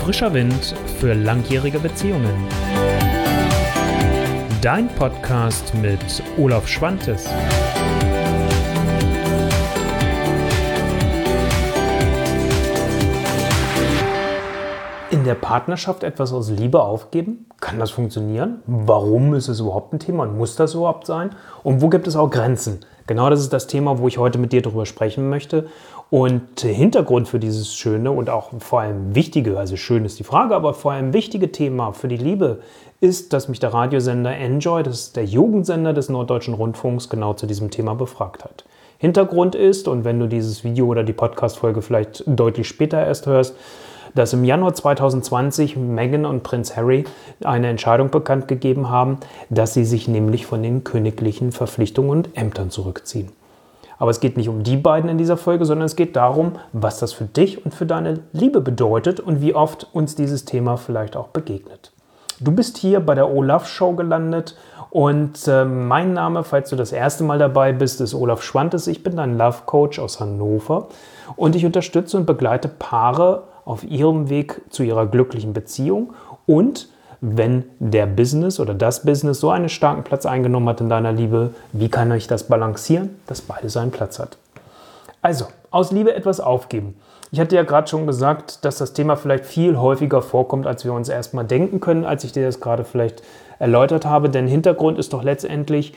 Frischer Wind für langjährige Beziehungen. Dein Podcast mit Olaf Schwantes. In der Partnerschaft etwas aus Liebe aufgeben? Kann das funktionieren? Warum ist es überhaupt ein Thema und muss das überhaupt sein? Und wo gibt es auch Grenzen? Genau das ist das Thema, wo ich heute mit dir darüber sprechen möchte. Und Hintergrund für dieses schöne und auch vor allem wichtige, also schön ist die Frage, aber vor allem wichtige Thema für die Liebe ist, dass mich der Radiosender Enjoy, das ist der Jugendsender des Norddeutschen Rundfunks, genau zu diesem Thema befragt hat. Hintergrund ist, und wenn du dieses Video oder die Podcast-Folge vielleicht deutlich später erst hörst, dass im Januar 2020 Meghan und Prinz Harry eine Entscheidung bekannt gegeben haben, dass sie sich nämlich von den königlichen Verpflichtungen und Ämtern zurückziehen. Aber es geht nicht um die beiden in dieser Folge, sondern es geht darum, was das für dich und für deine Liebe bedeutet und wie oft uns dieses Thema vielleicht auch begegnet. Du bist hier bei der Olaf Show gelandet und mein Name, falls du das erste Mal dabei bist, ist Olaf Schwantes. Ich bin dein Love Coach aus Hannover und ich unterstütze und begleite Paare auf ihrem Weg zu ihrer glücklichen Beziehung und wenn der Business oder das Business so einen starken Platz eingenommen hat in deiner Liebe, wie kann ich das balancieren, dass beide seinen Platz hat? Also, aus Liebe etwas aufgeben. Ich hatte ja gerade schon gesagt, dass das Thema vielleicht viel häufiger vorkommt, als wir uns erstmal denken können, als ich dir das gerade vielleicht erläutert habe. Denn Hintergrund ist doch letztendlich,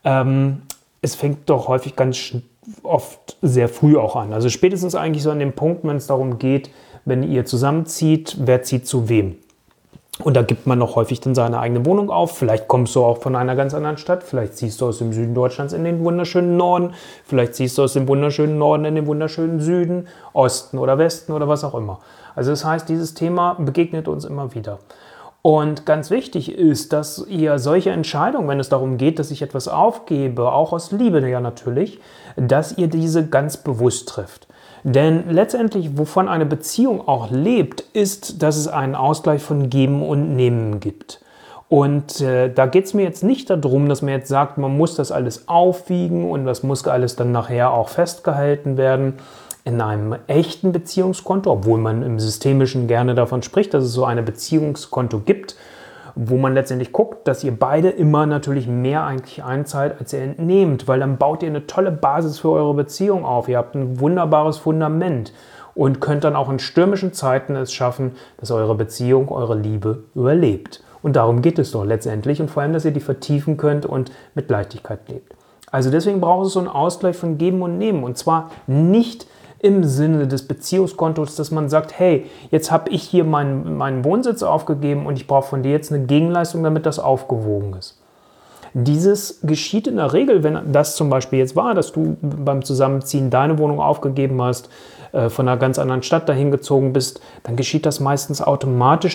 es fängt doch häufig ganz oft sehr früh auch an. Also spätestens eigentlich so an dem Punkt, wenn es darum geht, wenn ihr zusammenzieht, wer zieht zu wem. Und da gibt man noch häufig dann seine eigene Wohnung auf. Vielleicht kommst du auch von einer ganz anderen Stadt. Vielleicht ziehst du aus dem Süden Deutschlands in den wunderschönen Norden. Vielleicht ziehst du aus dem wunderschönen Norden in den wunderschönen Süden, Osten oder Westen oder was auch immer. Also das heißt, dieses Thema begegnet uns immer wieder. Und ganz wichtig ist, dass ihr solche Entscheidungen, wenn es darum geht, dass ich etwas aufgebe, auch aus Liebe ja natürlich, dass ihr diese ganz bewusst trifft. Denn letztendlich, wovon eine Beziehung auch lebt, ist, dass es einen Ausgleich von Geben und Nehmen gibt. Und da geht es mir jetzt nicht darum, dass man jetzt sagt, man muss das alles aufwiegen und das muss alles dann nachher auch festgehalten werden in einem echten Beziehungskonto, obwohl man im Systemischen gerne davon spricht, dass es so eine Beziehungskonto gibt, wo man letztendlich guckt, dass ihr beide immer natürlich mehr eigentlich einzahlt, als ihr entnehmt, weil dann baut ihr eine tolle Basis für eure Beziehung auf. Ihr habt ein wunderbares Fundament und könnt dann auch in stürmischen Zeiten es schaffen, dass eure Beziehung, eure Liebe überlebt. Und darum geht es doch letztendlich und vor allem, dass ihr die vertiefen könnt und mit Leichtigkeit lebt. Also deswegen braucht es so einen Ausgleich von Geben und Nehmen und zwar nicht im Sinne des Beziehungskontos, dass man sagt, hey, jetzt habe ich hier meinen Wohnsitz aufgegeben und ich brauche von dir jetzt eine Gegenleistung, damit das aufgewogen ist. Dieses geschieht in der Regel, wenn das zum Beispiel jetzt war, dass du beim Zusammenziehen deine Wohnung aufgegeben hast, von einer ganz anderen Stadt dahin gezogen bist, dann geschieht das meistens automatisch,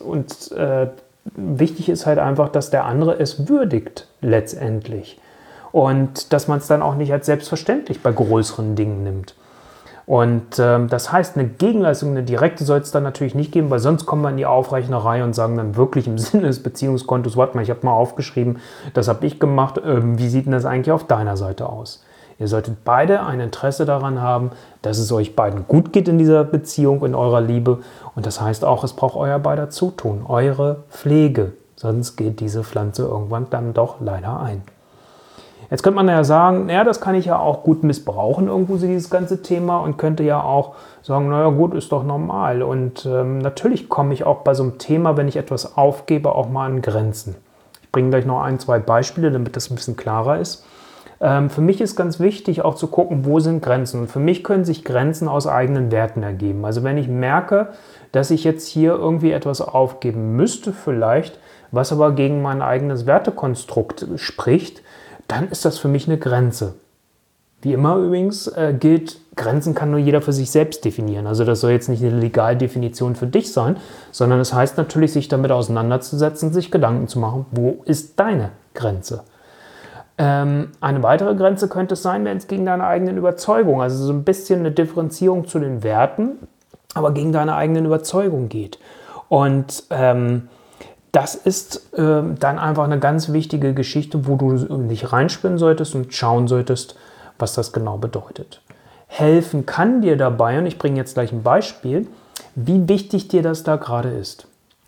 wichtig ist halt einfach, dass der andere es würdigt letztendlich und dass man es dann auch nicht als selbstverständlich bei größeren Dingen nimmt. Und das heißt, eine Gegenleistung, eine direkte soll es dann natürlich nicht geben, weil sonst kommen wir in die Aufrechnerei und sagen dann wirklich im Sinne des Beziehungskontos, warte mal, ich habe mal aufgeschrieben, das habe ich gemacht, wie sieht denn das eigentlich auf deiner Seite aus? Ihr solltet beide ein Interesse daran haben, dass es euch beiden gut geht in dieser Beziehung, in eurer Liebe. Und das heißt auch, es braucht euer beider Zutun, eure Pflege, sonst geht diese Pflanze irgendwann dann doch leider ein. Jetzt könnte man ja sagen, naja, das kann ich ja auch gut missbrauchen, irgendwo dieses ganze Thema und könnte ja auch sagen, naja gut, ist doch normal. Und natürlich komme ich auch bei so einem Thema, wenn ich etwas aufgebe, auch mal an Grenzen. Ich bringe gleich noch ein, zwei Beispiele, damit das ein bisschen klarer ist. Für mich ist ganz wichtig auch zu gucken, wo sind Grenzen. Und für mich können sich Grenzen aus eigenen Werten ergeben. Also wenn ich merke, dass ich jetzt hier irgendwie etwas aufgeben müsste vielleicht, was aber gegen mein eigenes Wertekonstrukt spricht, dann ist das für mich eine Grenze. Wie immer übrigens gilt, Grenzen kann nur jeder für sich selbst definieren. Also das soll jetzt nicht eine Legaldefinition für dich sein, sondern es heißt natürlich, sich damit auseinanderzusetzen, sich Gedanken zu machen, wo ist deine Grenze? Eine weitere Grenze könnte es sein, wenn es gegen deine eigenen Überzeugungen, also so ein bisschen eine Differenzierung zu den Werten, aber gegen deine eigenen Überzeugungen geht. Und das ist dann einfach eine ganz wichtige Geschichte, wo du dich reinspinnen solltest und schauen solltest, was das genau bedeutet. Helfen kann dir dabei, und ich bringe jetzt gleich ein Beispiel, wie wichtig dir das da gerade ist.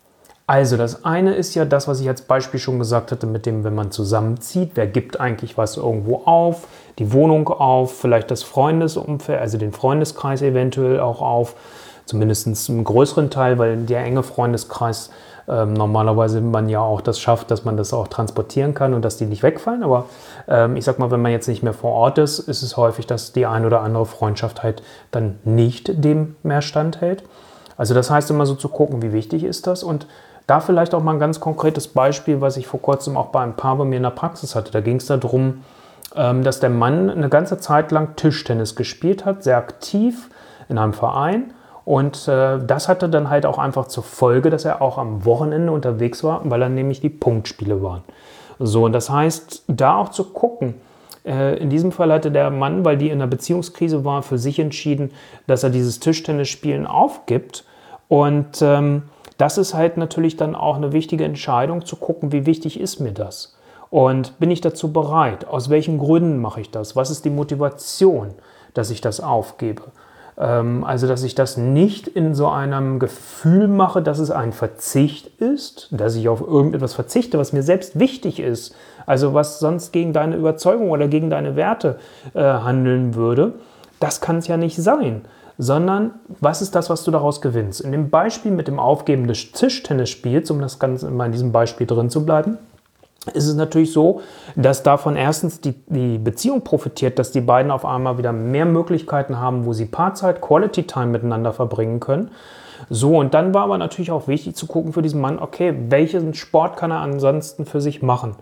Also das eine ist ja das, was ich als Beispiel schon gesagt hatte, mit dem, wenn man zusammenzieht, wer gibt eigentlich was irgendwo auf, die Wohnung auf, vielleicht das Freundesumfeld, also den Freundeskreis eventuell auch auf, zumindest einen größeren Teil, weil der enge Freundeskreis normalerweise man ja auch das schafft, dass man das auch transportieren kann und dass die nicht wegfallen. Aber ich sag mal, wenn man jetzt nicht mehr vor Ort ist, ist es häufig, dass die ein oder andere Freundschaft halt dann nicht dem mehr standhält. Also das heißt immer so zu gucken, wie wichtig ist das, und da vielleicht auch mal ein ganz konkretes Beispiel, was ich vor kurzem auch bei einem Paar bei mir in der Praxis hatte. Da ging es darum, dass der Mann eine ganze Zeit lang Tischtennis gespielt hat, sehr aktiv in einem Verein. Und das hatte dann halt auch einfach zur Folge, dass er auch am Wochenende unterwegs war, weil dann nämlich die Punktspiele waren. So, und das heißt, da auch zu gucken. In diesem Fall hatte der Mann, weil die in einer Beziehungskrise war, für sich entschieden, dass er dieses Tischtennisspielen aufgibt. Und das ist halt natürlich dann auch eine wichtige Entscheidung, zu gucken, wie wichtig ist mir das? Und bin ich dazu bereit? Aus welchen Gründen mache ich das? Was ist die Motivation, dass ich das aufgebe? Also, dass ich das nicht in so einem Gefühl mache, dass es ein Verzicht ist, dass ich auf irgendetwas verzichte, was mir selbst wichtig ist, also was sonst gegen deine Überzeugung oder gegen deine Werte handeln würde. Das kann es ja nicht sein, sondern was ist das, was du daraus gewinnst? In dem Beispiel mit dem Aufgeben des Tischtennisspiels, um das Ganze immer in diesem Beispiel drin zu bleiben, ist es natürlich so, dass davon erstens die Beziehung profitiert, dass die beiden auf einmal wieder mehr Möglichkeiten haben, wo sie Paarzeit, Quality Time miteinander verbringen können. So, und dann war aber natürlich auch wichtig zu gucken für diesen Mann, okay, welchen Sport kann er ansonsten für sich machen?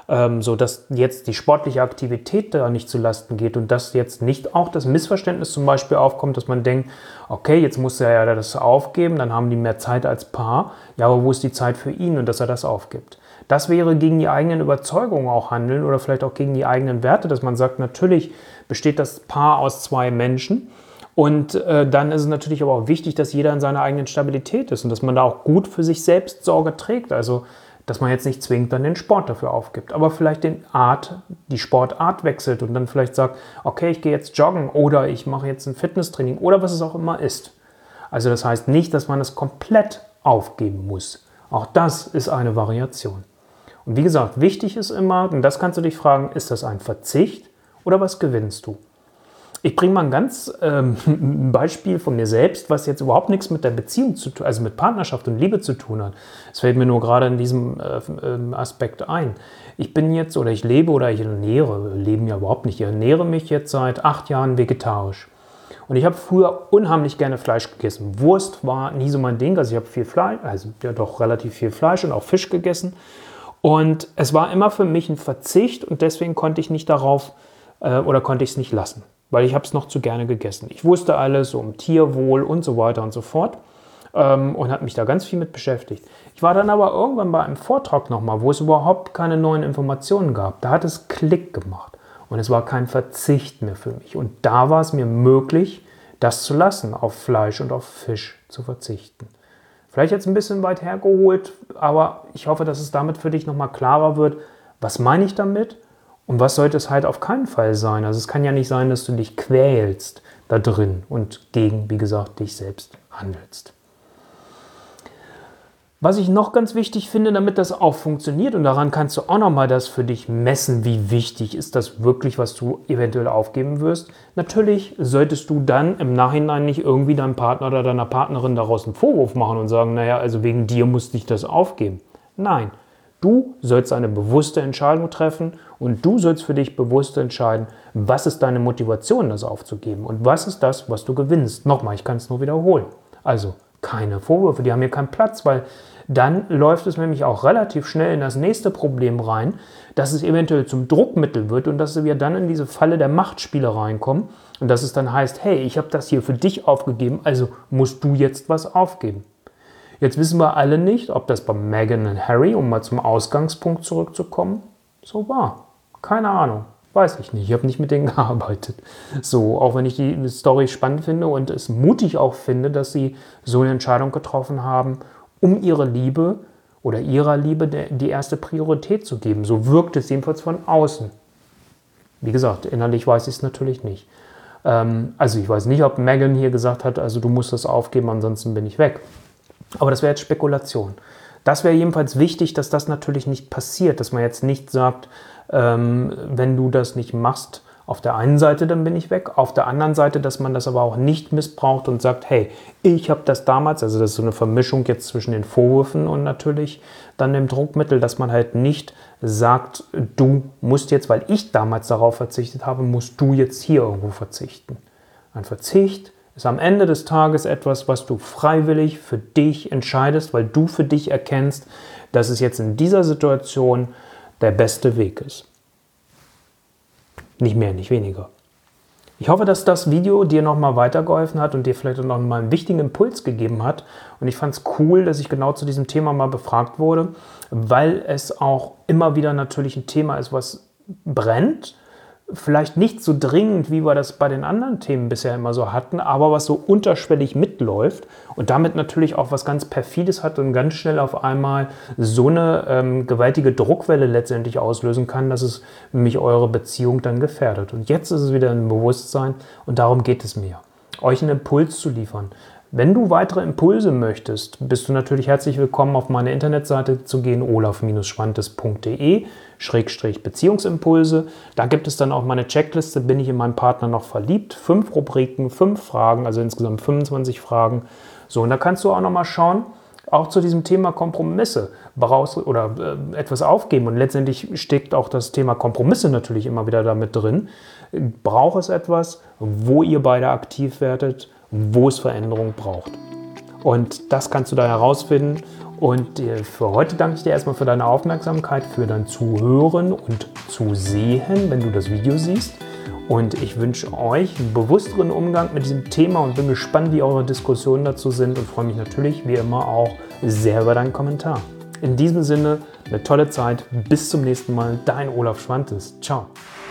So dass jetzt die sportliche Aktivität da nicht zu Lasten geht und dass jetzt nicht auch das Missverständnis zum Beispiel aufkommt, dass man denkt, okay, jetzt muss er ja das aufgeben, dann haben die mehr Zeit als Paar, ja, aber wo ist die Zeit für ihn, und dass er das aufgibt? Das wäre gegen die eigenen Überzeugungen auch handeln oder vielleicht auch gegen die eigenen Werte, dass man sagt, natürlich besteht das Paar aus zwei Menschen, und dann ist es natürlich aber auch wichtig, dass jeder in seiner eigenen Stabilität ist und dass man da auch gut für sich selbst Sorge trägt, also dass man jetzt nicht zwingend dann den Sport dafür aufgibt, aber vielleicht die Sportart wechselt und dann vielleicht sagt, okay, ich gehe jetzt joggen oder ich mache jetzt ein Fitnesstraining oder was es auch immer ist. Also das heißt nicht, dass man es komplett aufgeben muss. Auch das ist eine Variation. Und wie gesagt, wichtig ist immer, und das kannst du dich fragen, ist das ein Verzicht oder was gewinnst du? Ich bringe mal ein Beispiel von mir selbst, was jetzt überhaupt nichts mit der Beziehung zu tun, also mit Partnerschaft und Liebe zu tun hat. Es fällt mir nur gerade in diesem Aspekt ein. Ich ernähre mich jetzt seit 8 Jahren vegetarisch. Und ich habe früher unheimlich gerne Fleisch gegessen. Wurst war nie so mein Ding, also ich habe viel Fleisch, also ja doch relativ viel Fleisch und auch Fisch gegessen. Und es war immer für mich ein Verzicht und deswegen konnte ich nicht konnte ich es nicht lassen, weil ich habe es noch zu gerne gegessen. Ich wusste alles um Tierwohl und so weiter und so fort und habe mich da ganz viel mit beschäftigt. Ich war dann aber irgendwann bei einem Vortrag nochmal, wo es überhaupt keine neuen Informationen gab. Da hat es Klick gemacht und es war kein Verzicht mehr für mich. Und da war es mir möglich, das zu lassen, auf Fleisch und auf Fisch zu verzichten. Vielleicht jetzt ein bisschen weit hergeholt, aber ich hoffe, dass es damit für dich nochmal klarer wird, was meine ich damit und was sollte es halt auf keinen Fall sein. Also es kann ja nicht sein, dass du dich quälst da drin und gegen, wie gesagt, dich selbst handelst. Was ich noch ganz wichtig finde, damit das auch funktioniert, und daran kannst du auch nochmal das für dich messen, wie wichtig ist das wirklich, was du eventuell aufgeben wirst. Natürlich solltest du dann im Nachhinein nicht irgendwie deinem Partner oder deiner Partnerin daraus einen Vorwurf machen und sagen, naja, also wegen dir musste ich das aufgeben. Nein, du sollst eine bewusste Entscheidung treffen und du sollst für dich bewusst entscheiden, was ist deine Motivation, das aufzugeben und was ist das, was du gewinnst. Nochmal, ich kann es nur wiederholen. Also keine Vorwürfe, die haben hier keinen Platz, weil dann läuft es nämlich auch relativ schnell in das nächste Problem rein, dass es eventuell zum Druckmittel wird und dass wir dann in diese Falle der Machtspiele reinkommen und dass es dann heißt, hey, ich habe das hier für dich aufgegeben, also musst du jetzt was aufgeben. Jetzt wissen wir alle nicht, ob das bei Meghan und Harry, um mal zum Ausgangspunkt zurückzukommen, so war. Keine Ahnung, weiß ich nicht, ich habe nicht mit denen gearbeitet. So, auch wenn ich die Story spannend finde und es mutig auch finde, dass sie so eine Entscheidung getroffen haben, um ihrer Liebe die erste Priorität zu geben. So wirkt es jedenfalls von außen. Wie gesagt, innerlich weiß ich es natürlich nicht. Also ich weiß nicht, ob Megan hier gesagt hat, also du musst das aufgeben, ansonsten bin ich weg. Aber das wäre jetzt Spekulation. Das wäre jedenfalls wichtig, dass das natürlich nicht passiert, dass man jetzt nicht sagt, wenn du das nicht machst, auf der einen Seite, dann bin ich weg. Auf der anderen Seite, dass man das aber auch nicht missbraucht und sagt, hey, ich habe das damals, also das ist so eine Vermischung jetzt zwischen den Vorwürfen und natürlich dann dem Druckmittel, dass man halt nicht sagt, du musst jetzt, weil ich damals darauf verzichtet habe, musst du jetzt hier irgendwo verzichten. Ein Verzicht ist am Ende des Tages etwas, was du freiwillig für dich entscheidest, weil du für dich erkennst, dass es jetzt in dieser Situation der beste Weg ist. Nicht mehr, nicht weniger. Ich hoffe, dass das Video dir nochmal weitergeholfen hat und dir vielleicht auch nochmal einen wichtigen Impuls gegeben hat. Und ich fand es cool, dass ich genau zu diesem Thema mal befragt wurde, weil es auch immer wieder natürlich ein Thema ist, was brennt. Vielleicht nicht so dringend, wie wir das bei den anderen Themen bisher immer so hatten, aber was so unterschwellig mitläuft und damit natürlich auch was ganz Perfides hat und ganz schnell auf einmal so eine gewaltige Druckwelle letztendlich auslösen kann, dass es nämlich eure Beziehung dann gefährdet. Und jetzt ist es wieder ein Bewusstsein und darum geht es mir, euch einen Impuls zu liefern. Wenn du weitere Impulse möchtest, bist du natürlich herzlich willkommen, auf meine Internetseite zu gehen, olaf-schwantes.de/Beziehungsimpulse. Da gibt es dann auch meine Checkliste, bin ich in meinen Partner noch verliebt? 5 Rubriken, 5 Fragen, also insgesamt 25 Fragen. So, und da kannst du auch nochmal schauen, auch zu diesem Thema Kompromisse oder etwas aufgeben. Und letztendlich steckt auch das Thema Kompromisse natürlich immer wieder damit drin. Braucht es etwas, wo ihr beide aktiv werdet, wo es Veränderung braucht. Und das kannst du da herausfinden. Und für heute danke ich dir erstmal für deine Aufmerksamkeit, für dein Zuhören und Zusehen, wenn du das Video siehst. Und ich wünsche euch einen bewussteren Umgang mit diesem Thema und bin gespannt, wie eure Diskussionen dazu sind und freue mich natürlich wie immer auch sehr über deinen Kommentar. In diesem Sinne, eine tolle Zeit. Bis zum nächsten Mal. Dein Olaf Schwantes. Ciao.